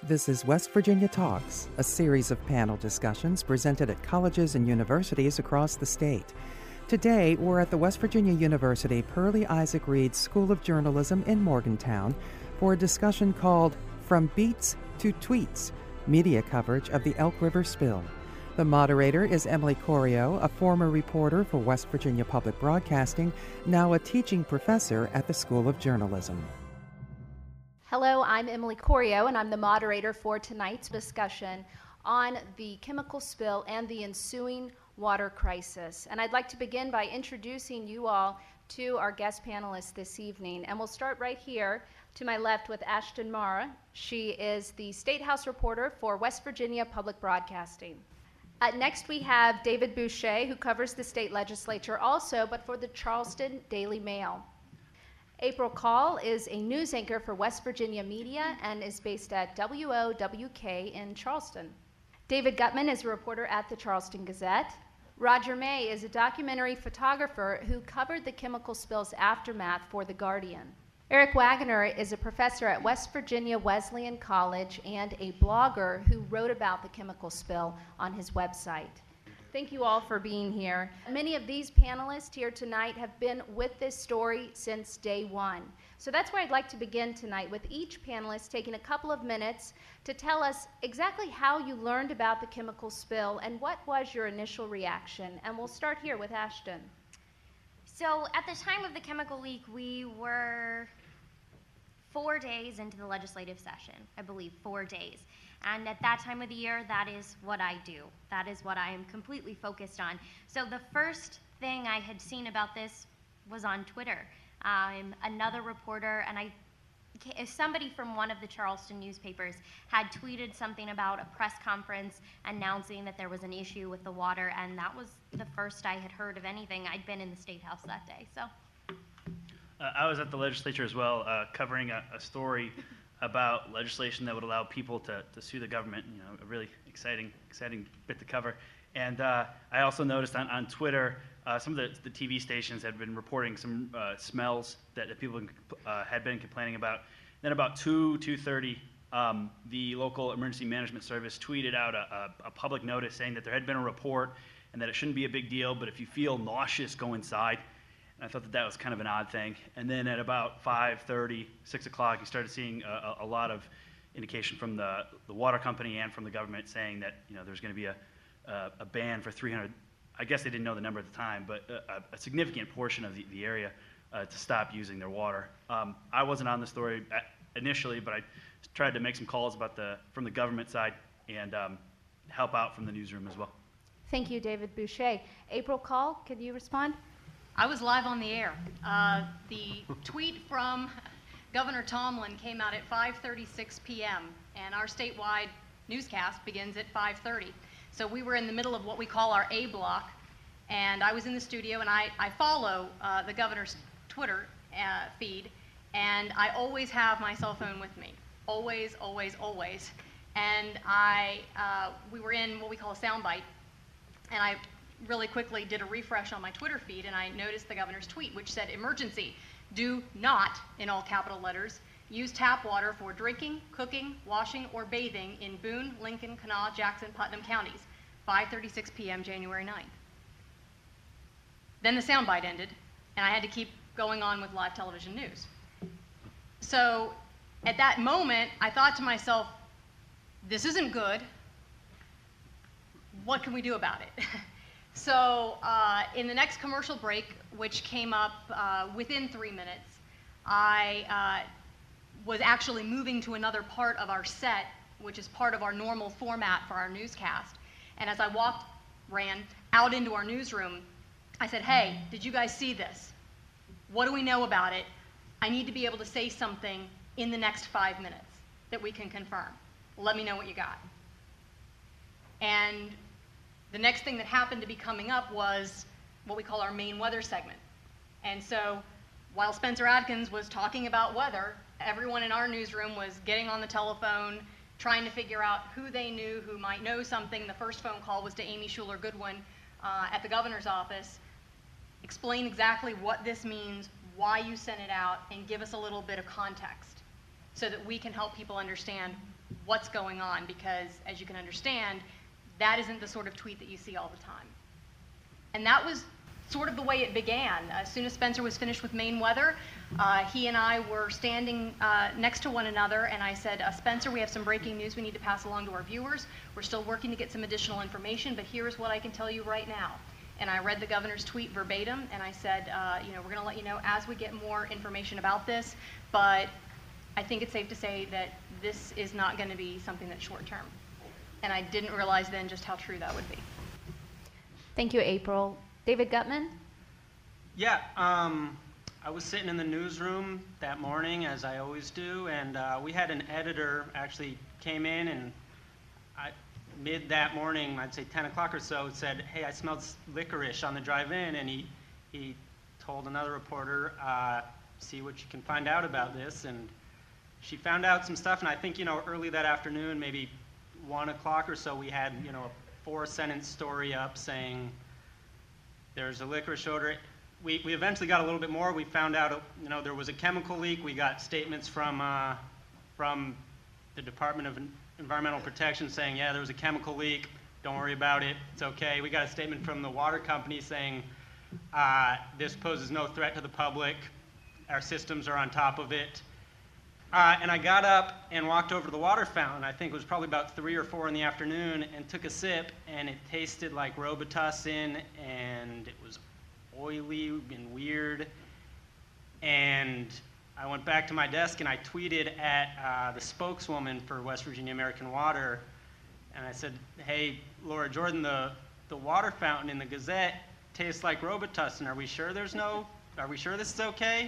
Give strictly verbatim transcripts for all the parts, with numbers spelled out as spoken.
This is West Virginia Talks, a series of panel discussions presented at colleges and universities across the state. Today, we're at the West Virginia University Pearlie Isaac Reed School of Journalism in Morgantown for a discussion called From Beats to Tweets, Media Coverage of the Elk River Spill. The moderator is Emily Corio, a former reporter for West Virginia Public Broadcasting, now a teaching professor at the School of Journalism. Hello, I'm Emily Corio, and I'm the moderator for tonight's discussion on the chemical spill and the ensuing water crisis. And I'd like to begin by introducing you all to our guest panelists this evening. And we'll start right here to my left with Ashton Mara. She is the State House reporter for West Virginia Public Broadcasting. Uh, next we have David Boucher, who covers the state legislature also, but for the Charleston Daily Mail. April Call is a news anchor for West Virginia Media and is based at W O W K in Charleston. David Gutman is a reporter at the Charleston Gazette. Roger May is a documentary photographer who covered the chemical spill's aftermath for The Guardian. Eric Wagoner is a professor at West Virginia Wesleyan College and a blogger who wrote about the chemical spill on his website. Thank you all for being here. Many of these panelists here tonight have been with this story since day one. So that's where I'd like to begin tonight, with each panelist taking a couple of minutes to tell us exactly how you learned about the chemical spill and what was your initial reaction. And we'll start here with Ashton. So at the time of the chemical leak, we were four days into the legislative session, I believe, four days. And at that time of the year, that is what I do. That is what I am completely focused on. So the first thing I had seen about this was on Twitter. I'm another reporter, and I, somebody from one of the Charleston newspapers had tweeted something about a press conference announcing that there was an issue with the water, and that was the first I had heard of anything. I'd been in the State House that day, so. Uh, I was at the legislature as well, uh, covering a, a story about legislation that would allow people to, to sue the government. You know, a really exciting, exciting bit to cover. And uh, I also noticed on, on Twitter, uh, some of the, the T V stations had been reporting some uh, smells that, that people uh, had been complaining about. Then about two, two thirty, um, the local emergency management service tweeted out a, a, a public notice saying that there had been a report and that it shouldn't be a big deal, but if you feel nauseous, go inside. And I thought that that was kind of an odd thing. And then at about five thirty, six o'clock, you started seeing a, a lot of indication from the, the water company and from the government saying that, you know, there's going to be a, a, a ban for three hundred, I guess they didn't know the number at the time, but a, a significant portion of the, the area uh, to stop using their water. Um, I wasn't on the story initially, but I tried to make some calls about the from the government side and um, help out from the newsroom as well. Thank you, David Boucher. April Call, could you respond? I was live on the air. Uh, the tweet from Governor Tomlin came out at five thirty-six p m and our statewide newscast begins at five thirty. So we were in the middle of what we call our A block, and I was in the studio, and I, I follow uh, the governor's Twitter uh, feed, and I always have my cell phone with me. Always, always, always. And I, uh, we were in what we call a soundbite, and I really quickly did a refresh on my Twitter feed, and I noticed the governor's tweet, which said, "Emergency, do not," in all capital letters, "use tap water for drinking, cooking, washing, or bathing in Boone, Lincoln, Kanawha, Jackson, Putnam counties, five thirty-six p m January ninth. Then the soundbite ended, and I had to keep going on with live television news. So at that moment, I thought to myself, this isn't good. What can we do about it? So uh, in the next commercial break, which came up uh, within three minutes, I uh, was actually moving to another part of our set, which is part of our normal format for our newscast. And as I walked, ran out into our newsroom, I said, "Hey, did you guys see this? What do we know about it? I need to be able to say something in the next five minutes that we can confirm. Let me know what you got." And the next thing that happened to be coming up was what we call our main weather segment. And so while Spencer Adkins was talking about weather, everyone in our newsroom was getting on the telephone, trying to figure out who they knew who might know something. The first phone call was to Amy Schuler Goodwin uh, at the governor's office. Explain exactly what this means, why you sent it out, and give us a little bit of context so that we can help people understand what's going on, because as you can understand, that isn't the sort of tweet that you see all the time. And that was sort of the way it began. As soon as Spencer was finished with Maine weather, uh, he and I were standing uh, next to one another, and I said, uh, Spencer, we have some breaking news we need to pass along to our viewers. We're still working to get some additional information, but here's what I can tell you right now. And I read the governor's tweet verbatim, and I said, uh, you know, we're going to let you know as we get more information about this, but I think it's safe to say that this is not going to be something that's short-term. And I didn't realize then just how true that would be. Thank you, April. David Gutman? Yeah, um, I was sitting in the newsroom that morning, as I always do, and uh, we had an editor actually came in, and I, mid that morning, I'd say ten o'clock or so, said, hey, I smelled licorice on the drive-in, and he, he told another reporter, uh, see what you can find out about this, and she found out some stuff, and I think, you know, early that afternoon, maybe one o'clock or so, we had, you know, a four-sentence story up saying there's a licorice odor. We, we eventually got a little bit more. We found out, you know, there was a chemical leak. We got statements from, uh, from the Department of Environmental Protection saying, yeah, there was a chemical leak. Don't worry about it. It's okay. We got a statement from the water company saying, uh, this poses no threat to the public. Our systems are on top of it. Uh, and I got up and walked over to the water fountain. I think it was probably about three or four in the afternoon, and took a sip, and it tasted like Robitussin, and it was oily and weird. And I went back to my desk and I tweeted at uh, the spokeswoman for West Virginia American Water, and I said, hey, Laura Jordan, the, the water fountain in the Gazette tastes like Robitussin. Are we sure there's no, are we sure this is okay?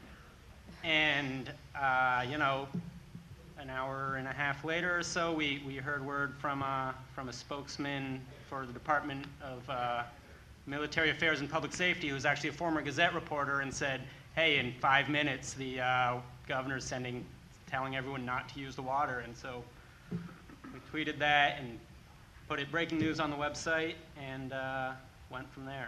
And, uh, you know, an hour and a half later or so, we, we heard word from, uh, from a spokesman for the Department of uh, Military Affairs and Public Safety, who was actually a former Gazette reporter, and said, hey, in five minutes, the uh, governor's sending, telling everyone not to use the water. And so we tweeted that and put it breaking news on the website, and uh, went from there.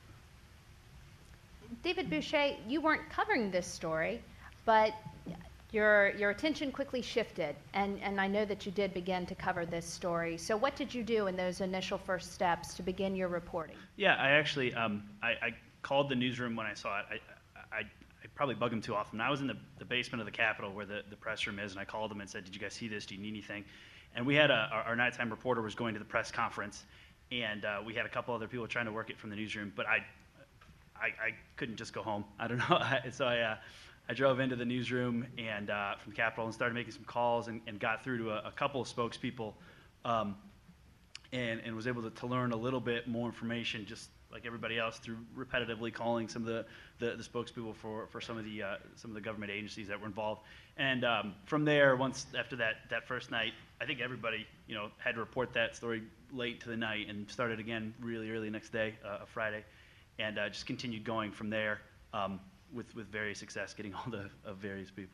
David Boucher, you weren't covering this story, but your, your attention quickly shifted, and, and I know that you did begin to cover this story. So what did you do in those initial first steps to begin your reporting? Yeah, I actually, um, I, I called the newsroom when I saw it. I, I, I probably bug them too often. I was in the, the basement of the Capitol where the, the press room is, and I called them and said, did you guys see this? Do you need anything? And we had a, our, our nighttime reporter was going to the press conference, and uh, we had a couple other people trying to work it from the newsroom, but I, I, I couldn't just go home. I don't know. So I, uh, I drove into the newsroom and uh, from the Capitol and started making some calls, and, and got through to a, a couple of spokespeople, um, and, and was able to, to learn a little bit more information, just like everybody else, through repetitively calling some of the, the, the spokespeople for, for some of the uh, some of the government agencies that were involved. And um, from there, once after that that first night, I think everybody, you know, had to report that story late to the night, and started again really early next day, uh, Friday, and uh, just continued going from there. Um, with, with various success, getting hold of, of various people.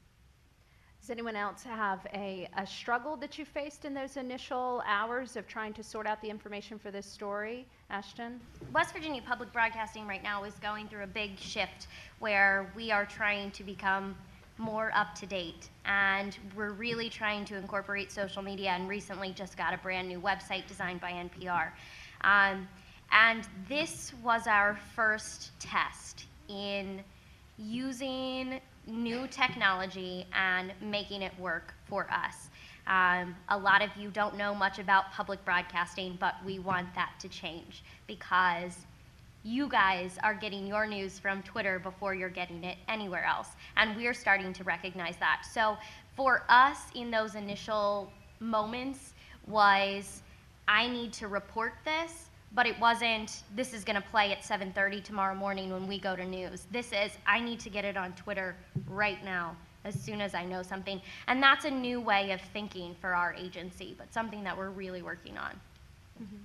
Does anyone else have a, a struggle that you faced in those initial hours of trying to sort out the information for this story? Ashton? West Virginia Public Broadcasting right now is going through a big shift where we are trying to become more up to date, and we're really trying to incorporate social media, and recently just got a brand new website designed by N P R. Um, and this was our first test in using new technology and making it work for us. Um, a lot of you don't know much about public broadcasting, but we want that to change, because you guys are getting your news from Twitter before you're getting it anywhere else, and we're starting to recognize that. So for us in those initial moments was, I need to report this, but it wasn't, this is going to play at seven thirty tomorrow morning when we go to news. This is, I need to get it on Twitter right now as soon as I know something. And that's a new way of thinking for our agency, but something that we're really working on. Mm-hmm.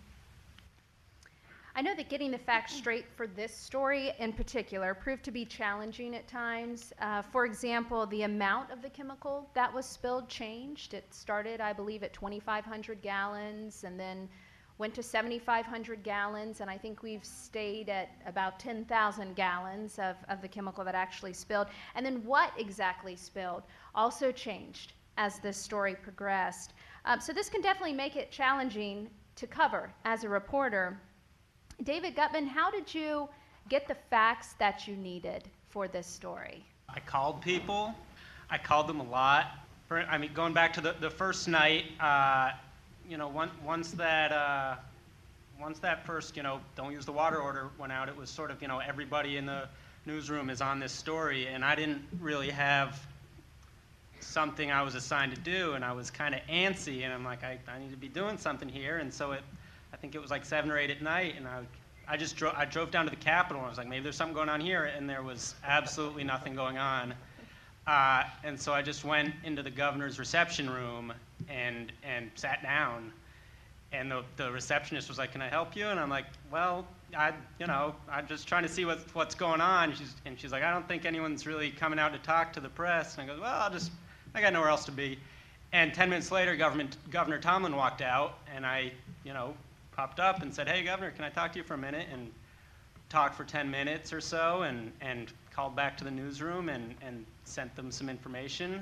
I know that getting the facts straight for this story in particular proved to be challenging at times. Uh, for example, the amount of the chemical that was spilled changed. It started, I believe, at twenty-five hundred gallons, and then went to seventy-five hundred gallons, and I think we've stayed at about ten thousand gallons of, of the chemical that actually spilled. And then what exactly spilled also changed as this story progressed. Um, so this can definitely make it challenging to cover as a reporter. David Gutman, how did you get the facts that you needed for this story? I called people. I called them a lot. For, I mean, going back to the, the first night, uh, you know, one, once that uh, once that first, you know, don't use the water order went out, it was sort of, you know, everybody in the newsroom is on this story, and I didn't really have something I was assigned to do, and I was kind of antsy, and I'm like, I, I need to be doing something here, and so it, I think it was like seven or eight at night, and I, I just drove, I drove down to the Capitol, and I was like, maybe there's something going on here, and there was absolutely nothing going on. Uh, and so I just went into the governor's reception room and and sat down, and the, the receptionist was like, can I help you? And I'm like, well, I, you know, I'm just trying to see what, what's going on. She's, and she's like, I don't think anyone's really coming out to talk to the press. And I go, well, I'll just, I got nowhere else to be. And ten minutes later, Government, Governor Tomlin walked out, and I, you know, popped up and said, hey, Governor, can I talk to you for a minute? And talked for ten minutes or so, and, and called back to the newsroom and, and sent them some information.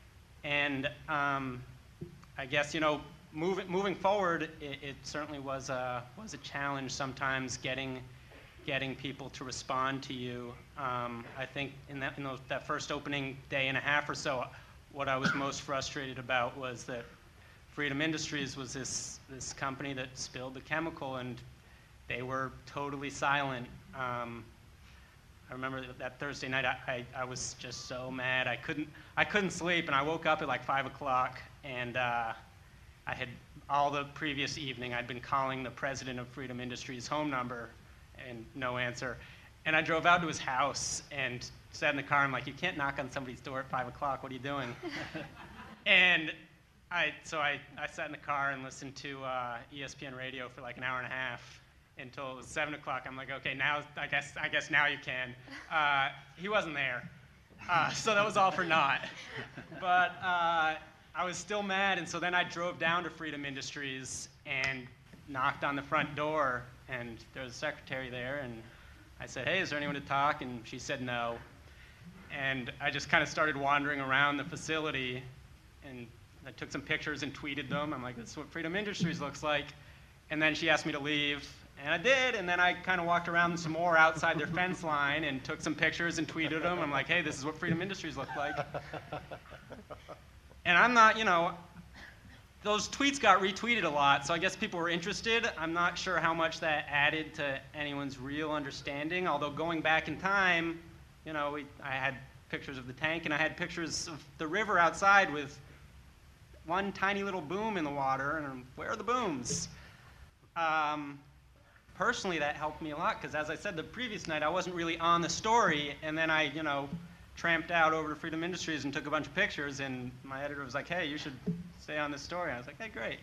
And um, I guess, you know, moving moving forward, it, it certainly was a was a challenge sometimes getting getting people to respond to you. Um, I think in that in those, that first opening day and a half or so, what I was most frustrated about was that Freedom Industries was this this company that spilled the chemical, and they were totally silent. Um, I remember that Thursday night, I, I, I was just so mad. I couldn't I couldn't sleep, and I woke up at like five o'clock, and uh, I had all the previous evening I'd been calling the president of Freedom Industries' home number, and no answer. And I drove out to his house and sat in the car. I'm like, you can't knock on somebody's door at five o'clock. What are you doing? and I so I, I sat in the car and listened to uh, E S P N radio for like an hour and a half until it was seven o'clock. I'm like, okay, now I guess I guess now you can. Uh, he wasn't there, uh, so that was all for naught. But uh, I was still mad, and so then I drove down to Freedom Industries and knocked on the front door, and there was a secretary there, and I said, hey, is there anyone to talk? And she said no. And I just kind of started wandering around the facility, and I took some pictures and tweeted them. I'm like, this is what Freedom Industries looks like. And then she asked me to leave, and I did, and then I kind of walked around some more outside their fence line and took some pictures and tweeted them. I'm like, hey, this is what Freedom Industries look like. And I'm not, you know, those tweets got retweeted a lot, so I guess people were interested. I'm not sure how much that added to anyone's real understanding, although going back in time, you know, we, I had pictures of the tank, and I had pictures of the river outside with one tiny little boom in the water, and where are the booms? Um, personally, that helped me a lot, because as I said the previous night, I wasn't really on the story, and then I, you know, tramped out over to Freedom Industries and took a bunch of pictures, and my editor was like, hey, you should stay on this story. I was like, hey, great.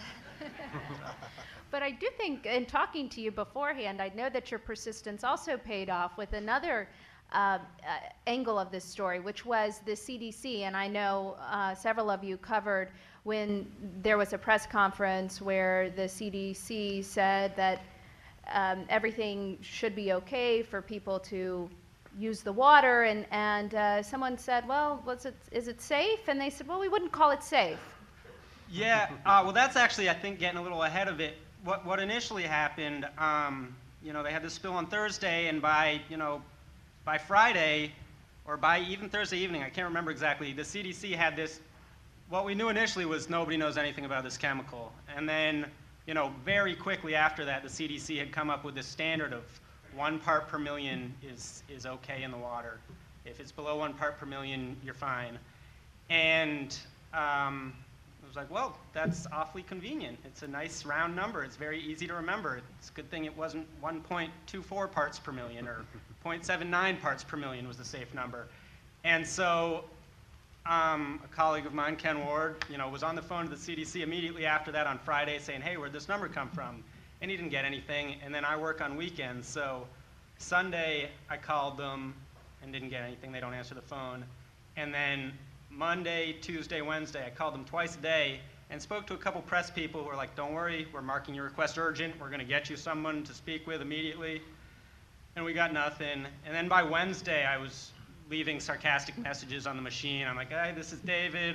But I do think, in talking to you beforehand, I know that your persistence also paid off with another uh, uh, angle of this story, which was the C D C. And I know uh, several of you covered when there was a press conference where the C D C said that um, everything should be okay for people to use the water, and, and uh, someone said, well, was it, is it safe? And they said, well, we wouldn't call it safe. Yeah, uh, well, that's actually, I think, getting a little ahead of it. What, what initially happened, um, you know, they had this spill on Thursday, and by, you know, by Friday, or by even Thursday evening, I can't remember exactly, the C D C had this, what we knew initially was nobody knows anything about this chemical. And then, you know, very quickly after that, the C D C had come up with this standard of one part per million is, is okay in the water. If it's below one part per million, you're fine. And um, I was like, well, that's awfully convenient. It's a nice round number. It's very easy to remember. It's a good thing it wasn't one point two four parts per million, or zero point seven nine parts per million was the safe number. And so um, a colleague of mine, Ken Ward, you know, was on the phone to the C D C immediately after that on Friday saying, hey, where'd this number come from? And he didn't get anything, and then I work on weekends, so Sunday I called them and didn't get anything. They don't answer the phone. And then Monday, Tuesday, Wednesday, I called them twice a day and spoke to a couple press people who were like, don't worry, we're marking your request urgent. We're going to get you someone to speak with immediately. And we got nothing. And then by Wednesday, I was leaving sarcastic messages on the machine. I'm like, hey, this is David.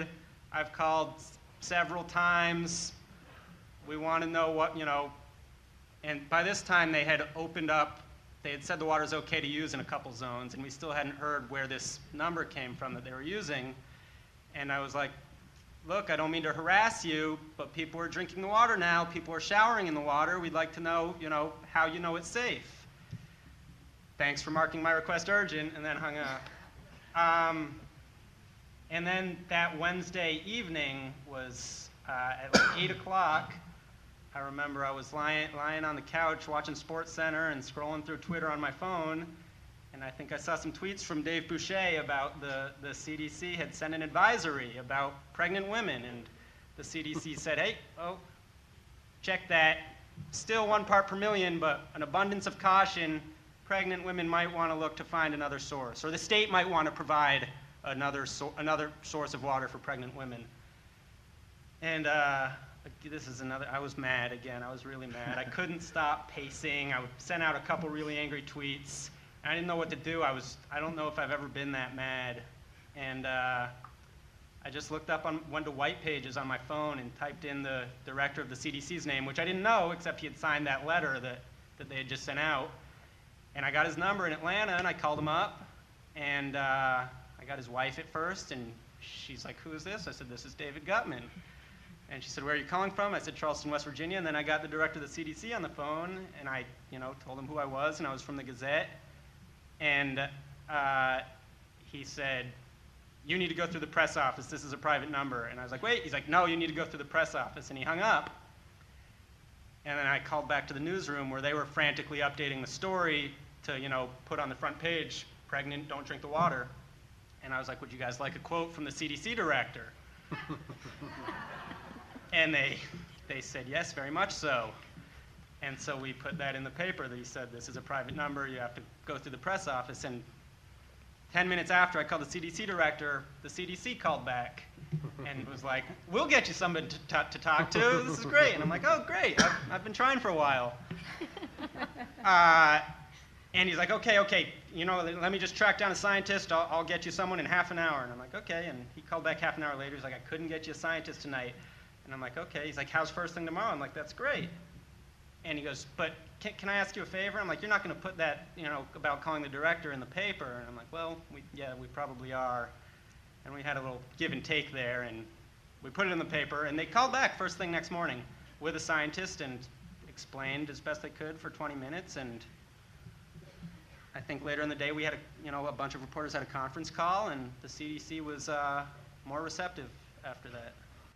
I've called s- several times. We want to know what, you know, and by this time they had opened up, they had said the water's okay to use in a couple zones, and we still hadn't heard where this number came from that they were using. And I was like, look, I don't mean to harass you, but people are drinking the water now. People are showering in the water. We'd like to know, you know, how you know it's safe. Thanks for marking my request urgent, and then hung up. Um, and then that Wednesday evening was uh, at like eight o'clock. I remember I was lying, lying on the couch watching SportsCenter and scrolling through Twitter on my phone, and I think I saw some tweets from Dave Boucher about the, the C D C had sent an advisory about pregnant women, and the C D C said, hey, oh, check that. Still one part per million, but an abundance of caution. Pregnant women might want to look to find another source, or the state might want to provide another, so, another source of water for pregnant women. And uh, this is another, I was mad again. I was really mad. I couldn't stop pacing. I sent out a couple really angry tweets. I didn't know what to do. I was, I don't know if I've ever been that mad. And uh, I just looked up on one of the white pages on my phone and typed in the director of the C D C's name, which I didn't know, except he had signed that letter that, that they had just sent out. And I got his number in Atlanta, and I called him up. And uh, I got his wife at first, and she's like, who is this? I said, this is David Gutman. And she said, where are you calling from? I said, Charleston, West Virginia. And then I got the director of the C D C on the phone, and I, you know, told him who I was, and I was from the Gazette. And uh, he said, you need to go through the press office. This is a private number. And I was like, wait. He's like, no, you need to go through the press office. And he hung up. And then I called back to the newsroom where they were frantically updating the story to, you know, put on the front page, pregnant, don't drink the water. And I was like, would you guys like a quote from the C D C director? And they, they said, yes, very much so. And so we put that in the paper that he said, this is a private number, you have to go through the press office. And ten minutes after I called the C D C director, the C D C called back and was like, we'll get you somebody to, t- to talk to, this is great. And I'm like, oh, great, I've, I've been trying for a while. Uh, and he's like, okay, okay, you know, let me just track down a scientist, I'll, I'll get you someone in half an hour. And I'm like, okay, and he called back half an hour later, he's like, I couldn't get you a scientist tonight. And I'm like, okay, he's like, how's first thing tomorrow? I'm like, that's great. And he goes, but can, can I ask you a favor? I'm like, you're not going to put that, you know, about calling the director in the paper. And I'm like, well, we, yeah, we probably are. And we had a little give and take there, and we put it in the paper. And they called back first thing next morning with a scientist and explained as best they could for twenty minutes. And I think later in the day we had, a, you know, a bunch of reporters had a conference call, and the C D C was uh, more receptive after that.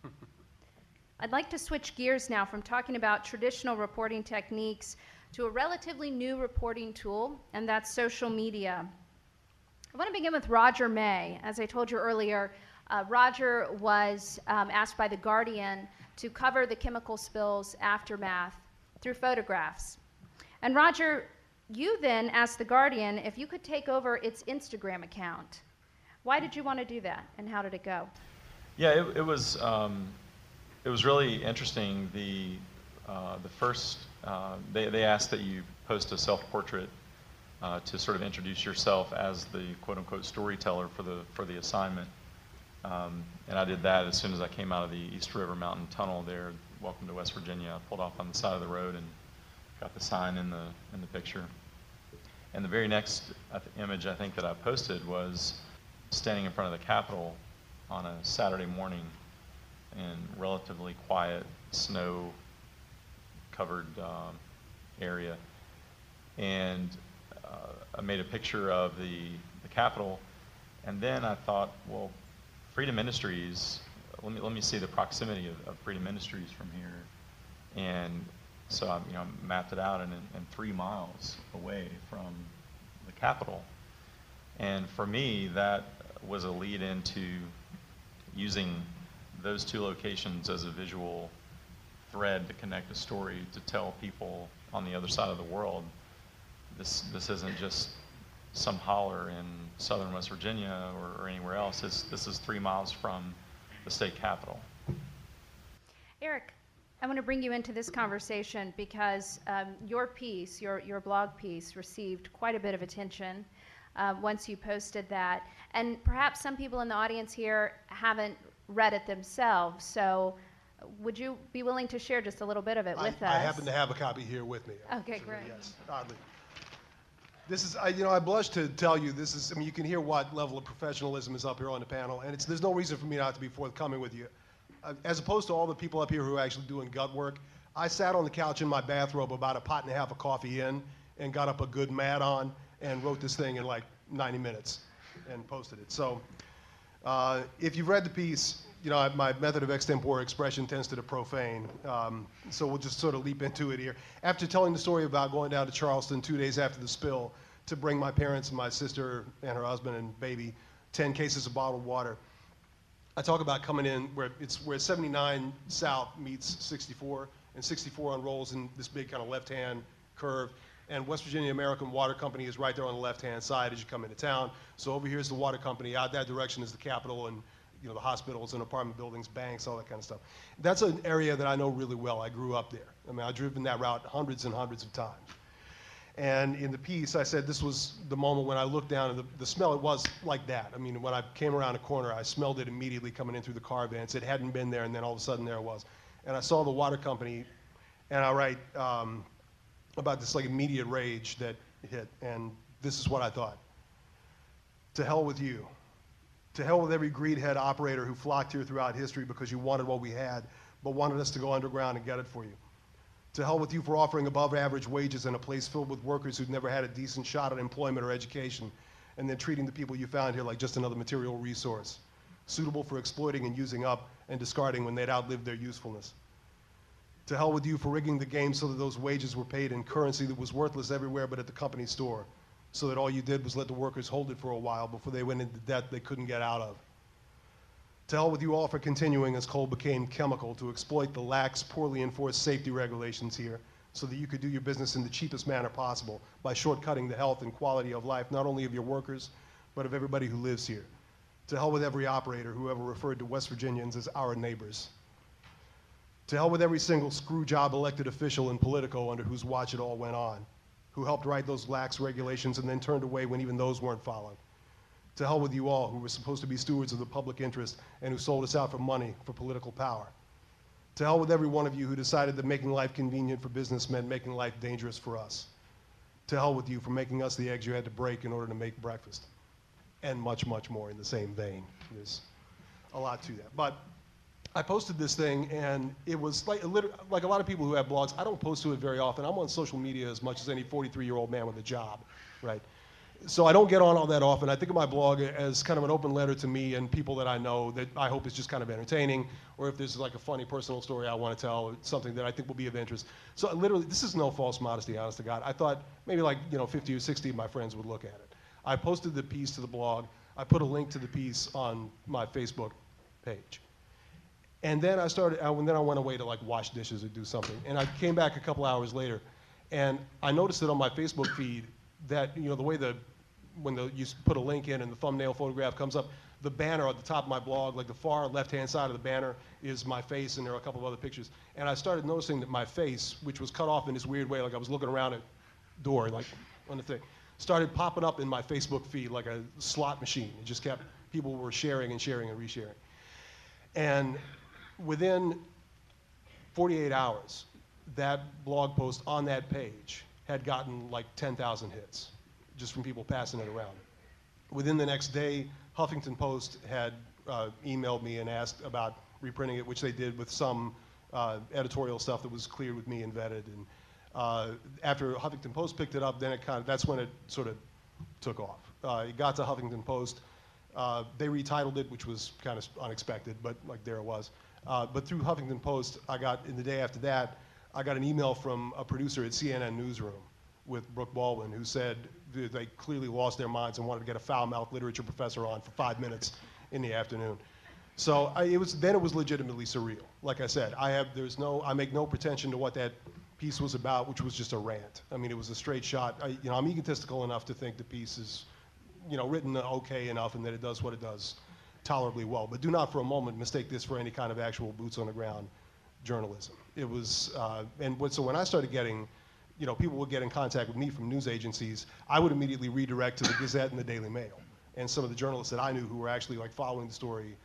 I'd like to switch gears now from talking about traditional reporting techniques to a relatively new reporting tool, and that's social media. I want to begin with Roger May. As I told you earlier, uh, Roger was um, asked by The Guardian to cover the chemical spills aftermath through photographs. And Roger, you then asked The Guardian if you could take over its Instagram account. Why did you want to do that, and how did it go? Yeah, it, it was... Um It was really interesting. The uh, the first uh, they they asked that you post a self-portrait uh, to sort of introduce yourself as the quote-unquote storyteller for the for the assignment, um, and I did that as soon as I came out of the East River Mountain Tunnel there. Welcome to West Virginia. I pulled off on the side of the road and got the sign in the in the picture. And the very next uh, image I think that I posted was standing in front of the Capitol on a Saturday morning in relatively quiet, snow-covered um, area. And uh, I made a picture of the, the Capitol, and then I thought, well, Freedom Ministries, let me, let me see the proximity of, of Freedom Ministries from here. And so I you know, mapped it out, and, and three miles away from the Capitol. And for me, that was a lead into using those two locations as a visual thread to connect a story, to tell people on the other side of the world, this this isn't just some holler in southern West Virginia or, or anywhere else. It's, this is three miles from the state capitol. Eric, I want to bring you into this conversation because um, your piece, your, your blog piece, received quite a bit of attention uh, once you posted that. And perhaps some people in the audience here haven't read it themselves. So would you be willing to share just a little bit of it I, with I us? happen to have a copy here with me. Okay, So, great. Yes, oddly. This is, I, you know, I blush to tell you, this is, I mean, you can hear what level of professionalism is up here on the panel, and it's, there's no reason for me not to be forthcoming with you. Uh, as opposed to all the people up here who are actually doing gut work, I sat on the couch in my bathrobe about a pot and a half of coffee in and got up a good mat on and wrote this thing in like ninety minutes and posted it. So uh, if you've read the piece, you know, my method of extempore expression tends to the profane, um, so we'll just sort of leap into it here. After telling the story about going down to Charleston two days after the spill to bring my parents and my sister and her husband and baby ten cases of bottled water, I talk about coming in where it's where seventy-nine South meets sixty-four, and sixty-four unrolls in this big kind of left-hand curve, and West Virginia American Water Company is right there on the left-hand side as you come into town. So over here is the water company, out that direction is the Capitol, and you know, the hospitals and apartment buildings, banks, all that kind of stuff. That's an area that I know really well. I grew up there. I mean, I've driven that route hundreds and hundreds of times. And in the piece, I said this was the moment when I looked down and the, the smell, it was like that. I mean, when I came around a corner, I smelled it immediately coming in through the car vents. It hadn't been there, and then all of a sudden there it was. And I saw the water company, and I write um, about this like immediate rage that hit, and this is what I thought. To hell with you. To hell with every greedhead operator who flocked here throughout history because you wanted what we had, but wanted us to go underground and get it for you. To hell with you for offering above average wages in a place filled with workers who'd never had a decent shot at employment or education, and then treating the people you found here like just another material resource, suitable for exploiting and using up and discarding when they'd outlived their usefulness. To hell with you for rigging the game so that those wages were paid in currency that was worthless everywhere but at the company store, so that all you did was let the workers hold it for a while before they went into debt they couldn't get out of. To hell with you all for continuing as coal became chemical to exploit the lax, poorly enforced safety regulations here so that you could do your business in the cheapest manner possible by shortcutting the health and quality of life not only of your workers, but of everybody who lives here. To hell with every operator who ever referred to West Virginians as our neighbors. To hell with every single screw job elected official in Politico under whose watch it all went on, who helped write those lax regulations and then turned away when even those weren't followed. To hell with you all who were supposed to be stewards of the public interest and who sold us out for money, for political power. To hell with every one of you who decided that making life convenient for business meant making life dangerous for us. To hell with you for making us the eggs you had to break in order to make breakfast. And much, much more in the same vein. There's a lot to that. But I posted this thing, and it was like a, like a lot of people who have blogs. I don't post to it very often. I'm on social media as much as any forty-three-year-old man with a job, right? So I don't get on all that often. I think of my blog as kind of an open letter to me and people that I know that I hope is just kind of entertaining, or if there's like a funny personal story I want to tell, or something that I think will be of interest. So literally, this is no false modesty, honest to God. I thought maybe like, you know, fifty or sixty of my friends would look at it. I posted the piece to the blog. I put a link to the piece on my Facebook page. And then I started, and then I went away to like wash dishes or do something. And I came back a couple hours later, and I noticed that on my Facebook feed that, you know, the way the, when the, you put a link in and the thumbnail photograph comes up, the banner at the top of my blog, like the far left-hand side of the banner is my face, and there are a couple of other pictures. And I started noticing that my face, which was cut off in this weird way, like I was looking around at door, like on the thing, started popping up in my Facebook feed like a slot machine. It just kept, people were sharing and sharing and resharing. And within forty-eight hours, that blog post on that page had gotten like ten thousand hits, just from people passing it around. Within the next day, Huffington Post had uh, emailed me and asked about reprinting it, which they did with some uh, editorial stuff that was cleared with me and vetted. And uh, after Huffington Post picked it up, then it kind of, that's when it sort of took off. Uh, it got to Huffington Post. Uh, they retitled it, which was kind of unexpected, but like there it was. Uh, but through Huffington Post, I got, in the day after that, I got an email from a producer at C N N Newsroom with Brooke Baldwin, who said they clearly lost their minds and wanted to get a foul-mouthed literature professor on for five minutes in the afternoon. So I, it was, then it was legitimately surreal. Like I said, I have, there's no, I make no pretension to what that piece was about, which was just a rant. I mean, it was a straight shot. I, you know, I'm egotistical enough to think the piece is, you know, written okay enough and that it does what it does tolerably well. But do not for a moment mistake this for any kind of actual boots on the ground journalism. It was, uh, and what, so when I started getting, you know, people would get in contact with me from news agencies, I would immediately redirect to the Gazette and the Daily Mail. And some of the journalists that I knew who were actually like following the story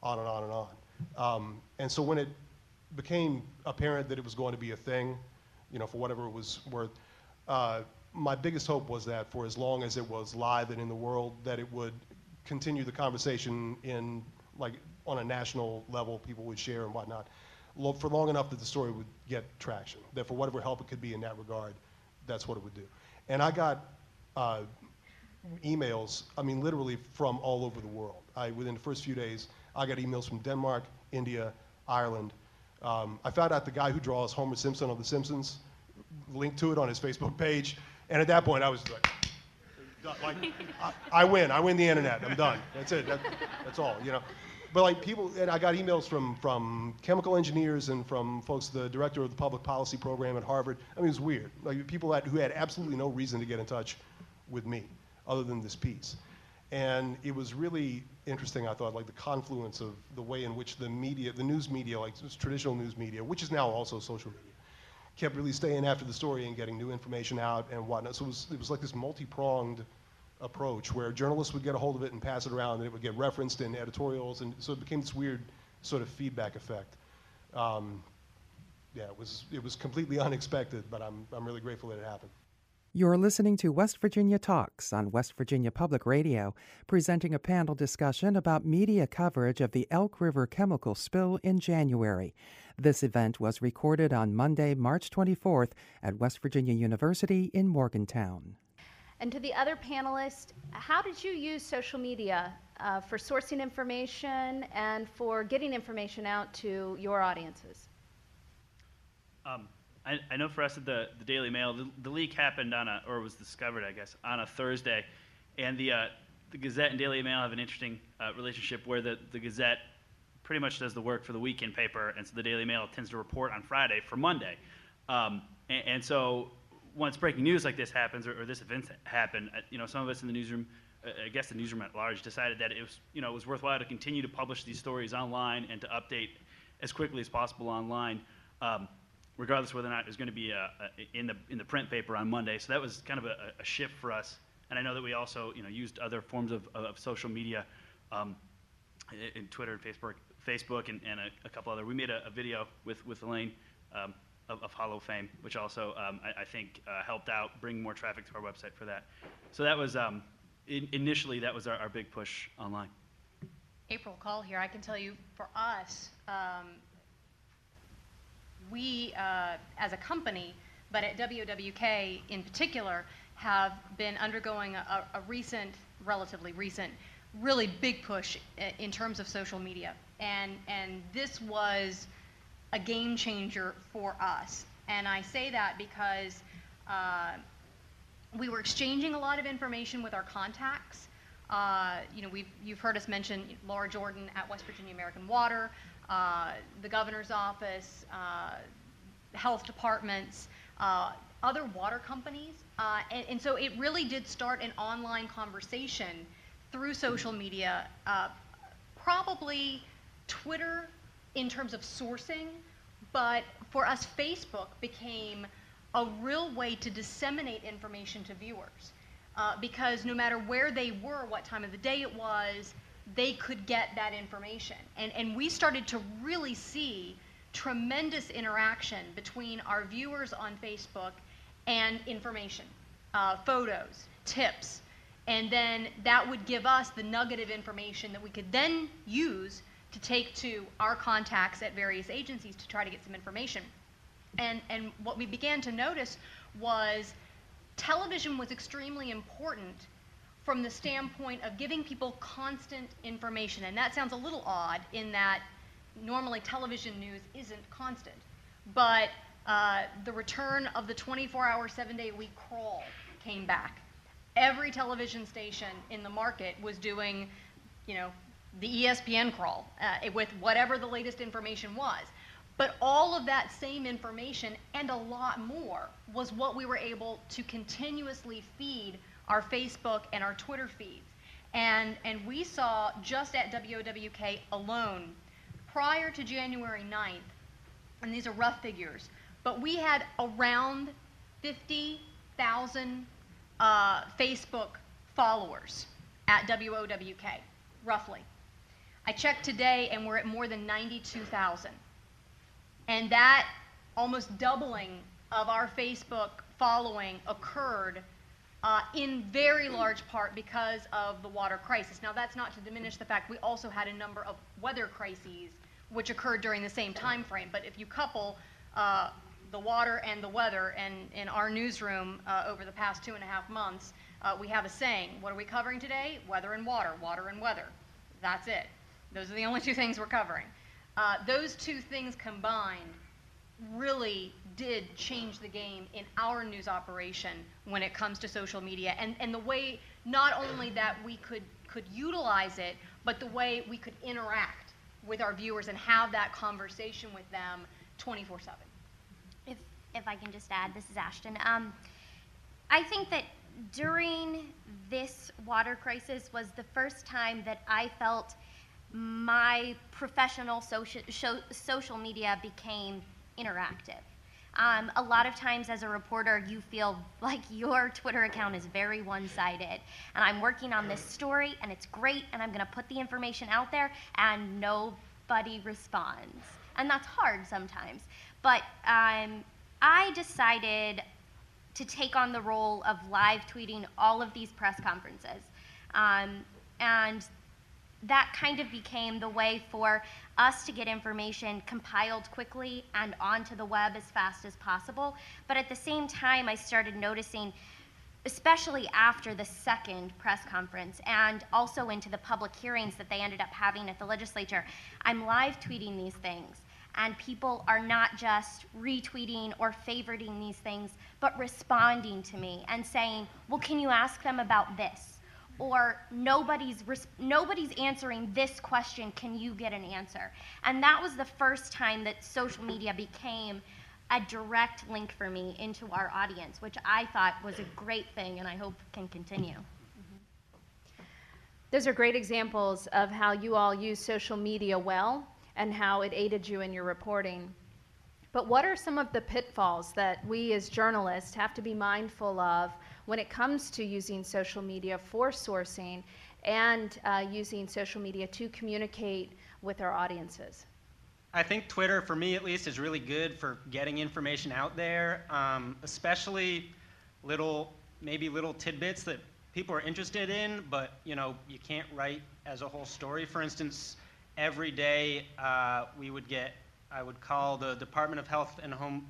on and on and on. Um, and so when it became apparent that it was going to be a thing, you know, for whatever it was worth, uh, my biggest hope was that for as long as it was live and in the world, that it would continue the conversation in, like, on a national level, people would share and whatnot, lo- for long enough that the story would get traction, that for whatever help it could be in that regard, that's what it would do. And I got uh, emails, I mean, literally from all over the world. I, within the first few days, I got emails from Denmark, India, Ireland. Um, I found out the guy who draws Homer Simpson on The Simpsons linked to it on his Facebook page, and at that point I was like, done. like I, I win, I win the internet, I'm done. That's it, that, that's all, you know. But like people, and I got emails from, from chemical engineers and from folks, the director of the public policy program at Harvard. I mean, it was weird. Like people that, who had absolutely no reason to get in touch with me other than this piece. And it was really interesting, I thought, like the confluence of the way in which the media, the news media, like traditional news media, which is now also social media, kept really staying after the story and getting new information out and whatnot. So it was, it was like this multi-pronged approach where journalists would get a hold of it and pass it around, and it would get referenced in editorials, and so it became this weird sort of feedback effect. Um, yeah, it was, it was completely unexpected, but I'm, I'm really grateful that it happened. You're listening to West Virginia Talks on West Virginia Public Radio, presenting a panel discussion about media coverage of the Elk River chemical spill in January. This event was recorded on Monday, March twenty-fourth at West Virginia University in Morgantown. And to the other panelists, how did you use social media uh, for sourcing information and for getting information out to your audiences? Um, I, I know for us at the, the Daily Mail, the, the leak happened on a, or was discovered, I guess, on a Thursday. And the, uh, the Gazette and Daily Mail have an interesting uh, relationship where the, the Gazette pretty much does the work for the weekend paper, and so the Daily Mail tends to report on Friday for Monday. Um, and, and so once breaking news like this happens, or, or this event happened, uh, you know, some of us in the newsroom, uh, I guess the newsroom at large, decided that it was, you know, it was worthwhile to continue to publish these stories online and to update as quickly as possible online. Um, regardless of whether or not it was going to be uh, in the in the print paper on Monday. So that was kind of a, a shift for us. And I know that we also, you know, used other forms of, of social media, um, in, in Twitter and Facebook, Facebook and, and a, a couple other. We made a, a video with with Elaine um, of, of Hollow Fame, which also um, I, I think uh, helped out bring more traffic to our website for that. So that was um, in, initially that was our, our big push online. April Call here. I can tell you, for us. Um, We, uh, as a company, but at W O W K in particular, have been undergoing a, a recent, relatively recent, really big push in terms of social media. And, and this was a game changer for us. And I say that because uh, we were exchanging a lot of information with our contacts. Uh, you know, we've, you've heard us mention Laura Jordan at West Virginia American Water, uh, the governor's office, uh, health departments, uh, other water companies. Uh, and, and so it really did start an online conversation through social media, uh, probably Twitter in terms of sourcing, but for us, Facebook became a real way to disseminate information to viewers. Uh, because no matter where they were, what time of the day it was, they could get that information. And, and we started to really see tremendous interaction between our viewers on Facebook and information, uh, photos, tips, and then that would give us the nugget of information that we could then use to take to our contacts at various agencies to try to get some information. And, and what we began to notice was television was extremely important from the standpoint of giving people constant information. And that sounds a little odd in that normally television news isn't constant. But uh, the return of the twenty-four hour, seven day a week crawl came back. Every television station in the market was doing, you know, the E S P N crawl uh, with whatever the latest information was. But all of that same information and a lot more was what we were able to continuously feed our Facebook and our Twitter feeds. And, and we saw just at W O W K alone, prior to January ninth, and these are rough figures, but we had around fifty thousand uh, Facebook followers at W O W K, roughly. I checked today and we're at more than ninety-two thousand. And that almost doubling of our Facebook following occurred uh, in very large part because of the water crisis. Now, that's not to diminish the fact we also had a number of weather crises which occurred during the same time frame. But if you couple uh, the water and the weather, and in our newsroom uh, over the past two and a half months, uh, we have a saying, what are we covering today? Weather and water, water and weather. That's it. Those are the only two things we're covering. Uh, those two things combined really did change the game in our news operation when it comes to social media, and, and the way not only that we could, could utilize it, but the way we could interact with our viewers and have that conversation with them twenty-four seven. If, if I can just add, this is Ashton. Um, I think that during this water crisis was the first time that I felt my professional social, show, social media became interactive. Um, a lot of times as a reporter, you feel like your Twitter account is very one-sided. And I'm working on this story, and it's great, and I'm going to put the information out there, and nobody responds. And that's hard sometimes. But um, I decided to take on the role of live tweeting all of these press conferences. Um, and that kind of became the way for us to get information compiled quickly and onto the web as fast as possible. But at the same time, I started noticing, especially after the second press conference and also into the public hearings that they ended up having at the legislature, I'm live tweeting these things. And people are not just retweeting or favoriting these things, but responding to me and saying, well, can you ask them about this? Or nobody's, nobody's answering this question, can you get an answer? And that was the first time that social media became a direct link for me into our audience, which I thought was a great thing and I hope can continue. Mm-hmm. Those are great examples of how you all use social media well and how it aided you in your reporting. But what are some of the pitfalls that we as journalists have to be mindful of when it comes to using social media for sourcing and uh, using social media to communicate with our audiences? I think Twitter, for me at least, is really good for getting information out there, um, especially little, maybe little tidbits that people are interested in, but you know, you can't write as a whole story. For instance, every day uh, we would get, I would call the Department of Health and Home,